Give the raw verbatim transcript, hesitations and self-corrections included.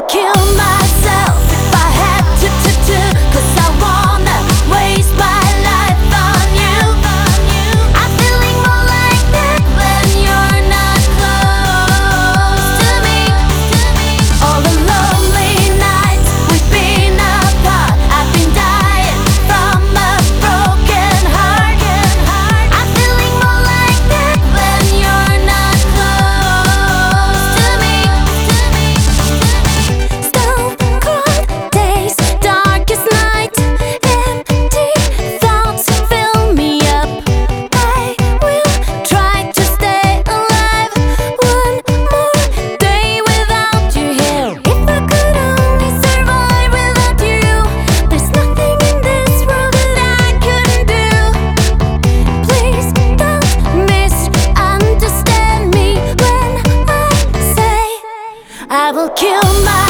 kill myself if I had to, to, to, 'cause I wanna waste my life on you. I'm feeling more like that when you're not close to me. All the lonely nights we've been apart, I've been dying from a broken heart. I'm feeling more like that when you're not close to me. Stone cold days, darkest night, empty thoughts fill me up. I will try to stay alive one more day without you here. If I could only survive without you, there's nothing in this world that I couldn't do. Please don't misunderstand me when I say I will kill my